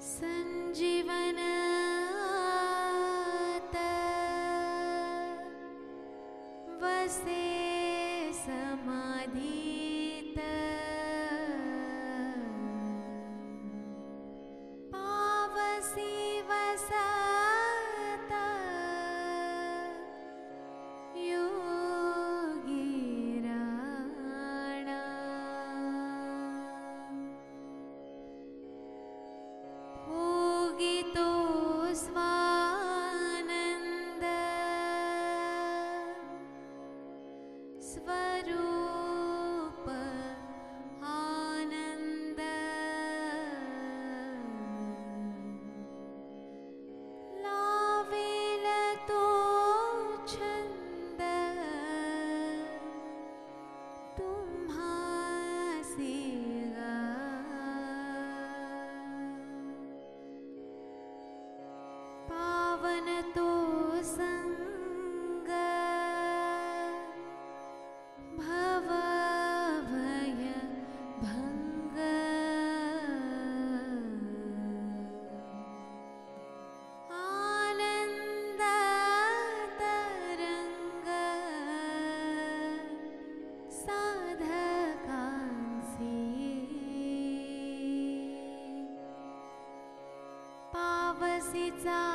संजीवनात वसे समाधीत पावसी वसत योगीराणा भोगितो स्वानंद स्वरूप आनंद लावेल तो छंद तुम्हासी गा पावन तो संग भव भय भंग आनंद तरंग साधकांसी पावसीचा